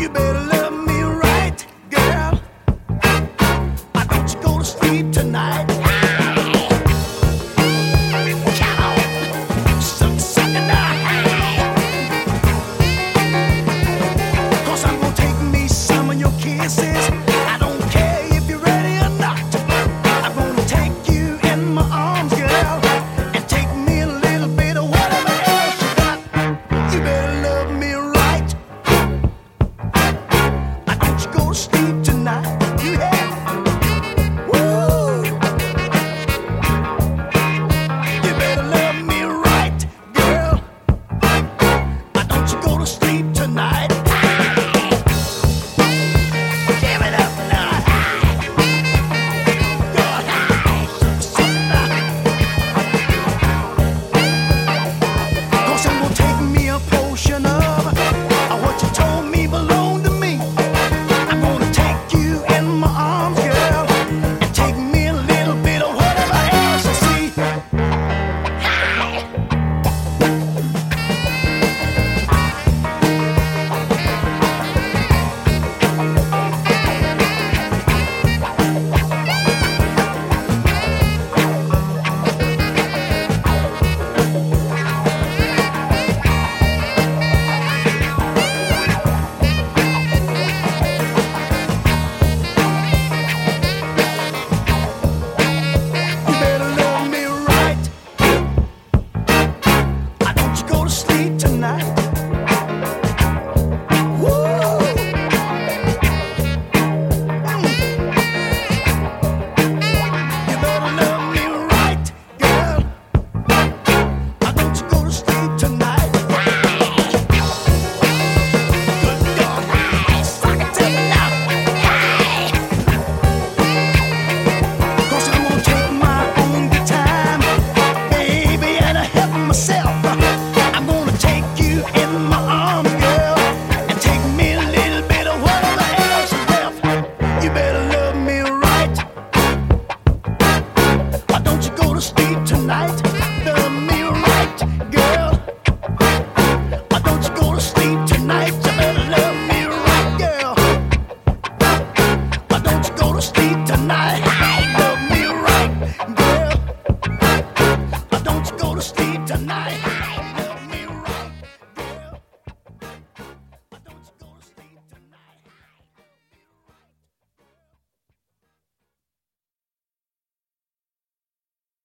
You better love me right, girl. Why don't you go to sleep tonight? Suck it now. 'Cause I'm gonna take me some of your kisses. I don't care if you're ready or not. I'm gonna take you in my arms, girl, and take me a little bit of whatever else you got. You better love me right. Why don't you go to sleep